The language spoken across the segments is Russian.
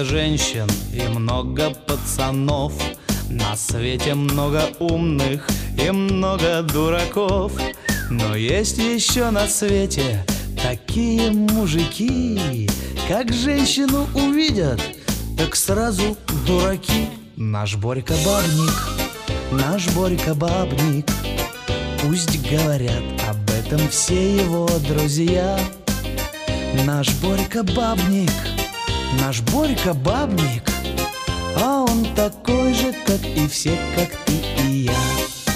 женщин и много пацанов, на свете много умных и много дураков. Но есть еще на свете такие мужики, как женщину увидят, так сразу дураки. Наш Борька бабник, наш Борька бабник, пусть говорят об этом все его друзья. Наш Борька бабник, наш Борька бабник, а он такой же, как и все, как ты и я.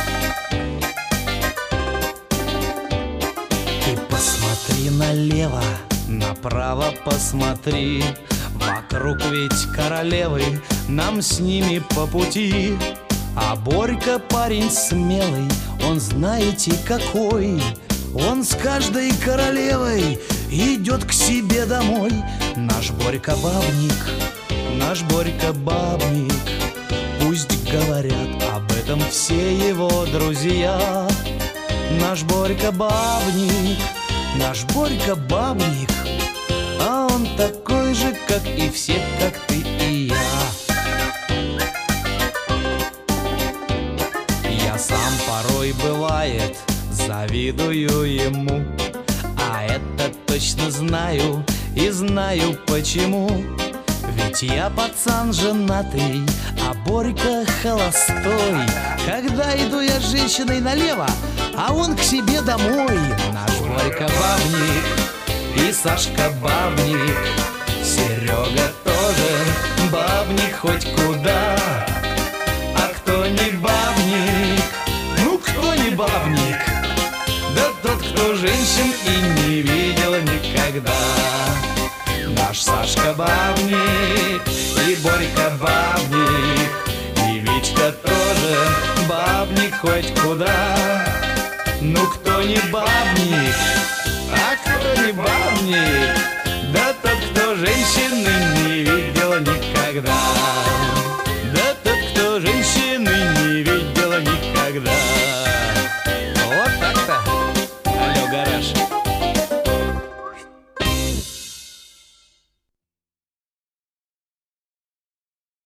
Ты посмотри налево, направо посмотри, вокруг ведь королевы, нам с ними по пути. А Борька парень смелый, он знаете какой, он с каждой королевой идет к себе домой. Наш Борька бабник, наш Борька бабник, пусть говорят об этом все его друзья. Наш Борька бабник, наш Борька бабник, а он такой же, как и все, как ты и я. Я сам порой, бывает, завидую ему, а это точно знаю и знаю почему. Ведь я пацан женатый, а Борька холостой. Когда иду я с женщиной налево, а он к себе домой. Наш Борька бабник и Сашка бабник, Серега тоже бабник хоть куда. А кто не бабник? Ну кто не бабник? Да тот, кто женщин и не видел никогда. Наш Сашка бабник и Борька бабник, и Витька тоже бабник хоть куда. Ну кто не бабник? А кто не бабник? Да тот, кто женщины не видел никогда.